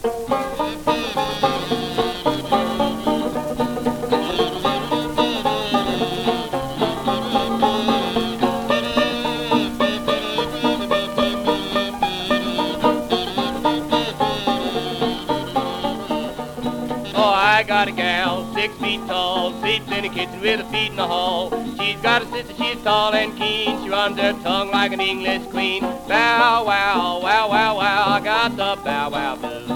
I got a gal, 6 feet tall, sleeps in the kitchen with her feet in the hall. She's got a sister, she's tall and keen. She runs her tongue like an English queen. Bow wow, wow, wow, wow, I got the bow wow blues.